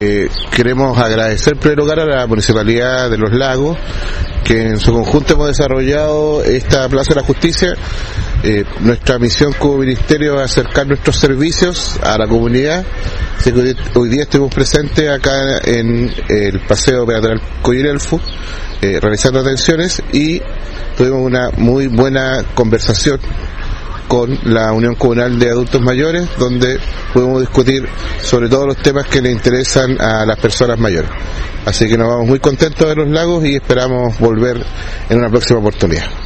Queremos agradecer en primer lugar a la Municipalidad de Los Lagos, que en su conjunto hemos desarrollado esta Plaza de la Justicia. Nuestra misión como ministerio es acercar nuestros servicios a la comunidad. Así que hoy día estuvimos presentes acá en el paseo peatonal Coirelfo, realizando atenciones, y tuvimos una muy buena conversación con la Unión Comunal de Adultos Mayores, donde pudimos discutir sobre todos los temas que le interesan a las personas mayores. Así que nos vamos muy contentos de Los Lagos y esperamos volver en una próxima oportunidad.